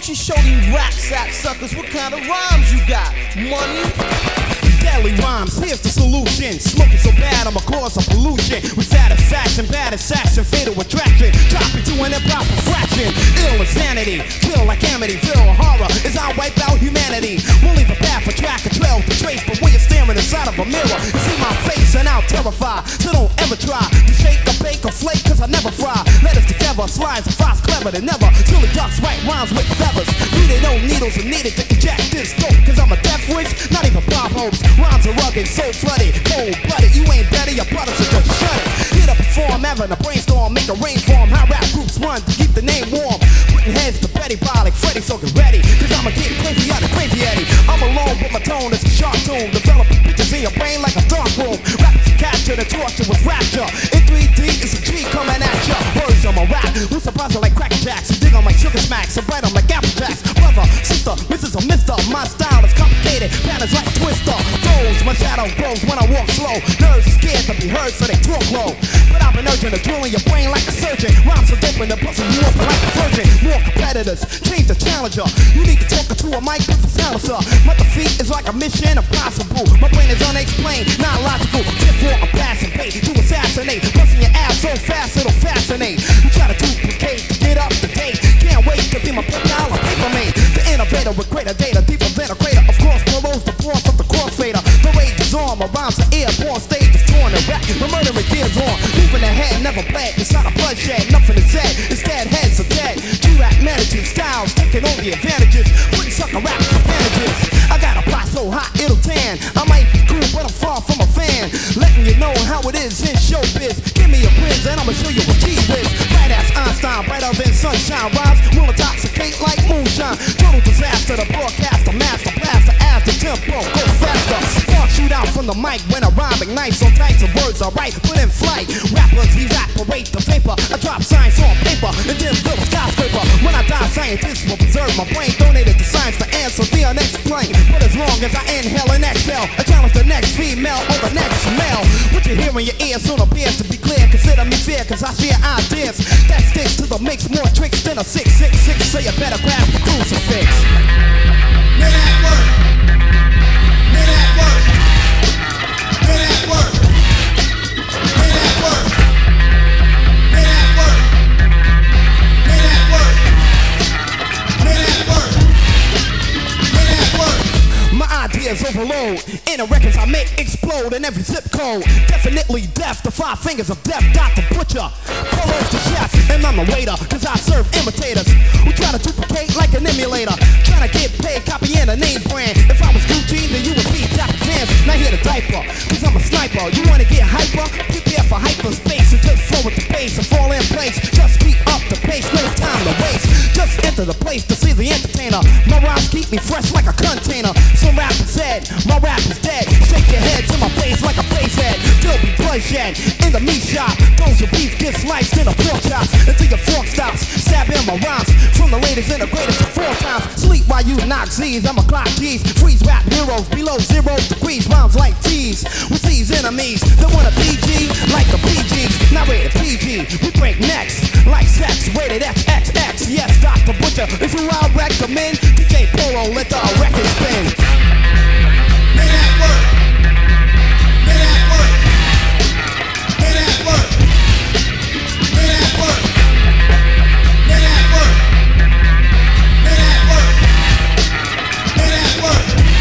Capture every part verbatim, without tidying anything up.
don't you show these rap sap suckers what kind of rhymes you got? Money? Deadly rhymes, here's the solution. Smoking so bad, I'ma cause a pollution. With satisfaction, bad assassin, fatal attraction. Drop into an improper fraction. Ill insanity, kill like Amityville. Horror is I wipe out humanity. We'll leave a path, a track, a trail to trace. But when you're staring inside of a mirror, you see my face and I'll terrify. So don't ever try to shake or bake or flake, cause I never fry. Let us together, slides and flies clever than never. Till the ducks write rhymes with feathers. Needed no needles are needed to inject this dope. Cause I'm a death wish, not even Bob Hopes. Rhymes are rugged, so flooded, cold blooded. You ain't better, your brothers are just shut it. Hit up a form, having a brainstorm, make a rain form. How rap groups run to keep the name warm. Putting heads to Betty Bob like Freddy, so get ready. Cause I'ma get crazy out of crazy Eddie. I'm alone, but my tone is a sharp tune. Developing pictures in your brain like a dark room. Rappers capture the torture with rapture. In three D, it's a G coming at ya. Words on my rap, who's surprising like Cracker Jacks. You dig on my sugar smacks, so bright on like Apple Jacks. Brother, sister, Missus or Mister, my style is complicated. Patterns like Twister. Goes, my shadow grows when I walk slow. Nerves are scared to be heard, so they talk low. But I've been urging to drill in your brain like a surgeon. Rhymes are dope and they're busting you open like a virgin. More competitors, change the challenger. You need to talk to a mic with a silencer. My defeat is like a mission impossible. My brain is unexplained, not logical. Therefore I'm passing bait to assassinate. Busting your ass so fast it'll fascinate. You try to duplicate, get up to date. Can't wait to be my pal or paper mate. The innovator with greater data, deeper better crater. Of course, blows the force of the crossfader. The rage is on, my rhymes are airborne. Stage is torn and wrecked. The murdering gears on. Moving ahead, never bled. It's not a bloodshed, nothing is said. Instead, heads are dead. G-rap managing styles, taking all the advantages. Putting sucker rap advantages. I got a pot so hot it'll tan. I might be cool, but I'm far from a fan. Letting you know how it is in showbiz. Give me a quiz and I'ma show you what G is. Right ass Einstein, brighter than sunshine. Rhymes will intoxicate like moonshine. Total disaster, the broadcaster, master blaster. As the tempo goes faster. Spark shoot out from the mic when I rhyme ignites. All types of words are right, put in flight. Rappers evaporate the vapor. I drop science on paper and then build a skyscraper. When I die, scientists will preserve my brain. Donated to science to answer the unexplained. But as long as I inhale and exhale, I challenge the next female or the next male. What you hear in your ear soon appears to be clear. Consider me fair, cause I share ideas that sticks to the mix. More tricks than a six six six. So you better grab the crucifix. Men at work. Men at work. Men at work. Men at work. Men at work. Men at work. Men at work. Men at work. My ideas overload. In the records I make explode in every zip code. Definitely death, the five fingers of death. Doctor Butcher, Polo's the chef, and I'm the waiter. Cause I serve imitators who try to duplicate like an emulator. Trying to get paid, copying a name brand. If I was Gucci, then you would be Doctor Pants. Now hear the diaper, cause I'm a sniper. You wanna get hyper? Prepare for hyperspace and just flow with the pace and fall in place. Just keep up the pace, no time to waste. Just enter the place to see the entertainer. My rhymes keep me fresh like a container. Some rappers said, my rap is dead. Shake your head to my face like a face head. Still be bloodshed in the meat shop. Those who beef get sliced in a pork chop until your fork stops. Stab in my rhymes from the latest and the greatest of four times. Sleep while you knock Z's. I'm a clock G's. Freeze rap heroes below zero degrees. Rhymes like T's with these enemies. They want a P G like a P G. Not rated P G. We break necks like sex. Rated X X X. Yes, Doctor Butcher is who I recommend. D J Polo, let the record spin. Men at work. Men at work. Men at work. Men at work. Men at work. Men at work. Men at work.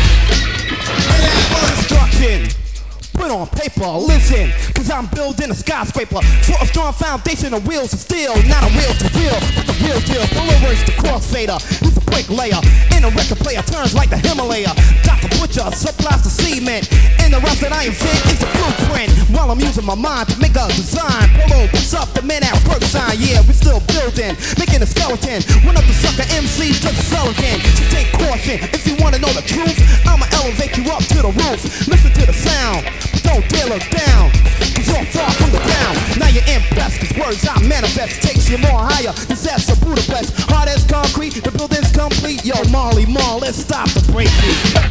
Men at work. Destruction. Put on paper, listen, cause I'm building a skyscraper for a strong foundation of wheels of steel. Not a wheel to wheel, but the real deal. Deliverance the crossfader, he's a break layer. In a record player turns like the Himalaya. Doctor Butcher supplies the cement. And the rest that I invent is the blueprint. While I'm using my mind to make a design. Polo puts up the men at work sign. Yeah, we still building, making a skeleton. One of the sucker M Cs just sell again. So take caution, if you wanna know the truth, I'ma elevate you up to the roof. Listen to the sound. Don't tear us down, cause you're far from the ground. Now you're impressed, cause words I manifest takes you more higher. This ass of Budapest, hard as concrete, the building's complete. Yo, Marley Marl, let's stop the breakbeat.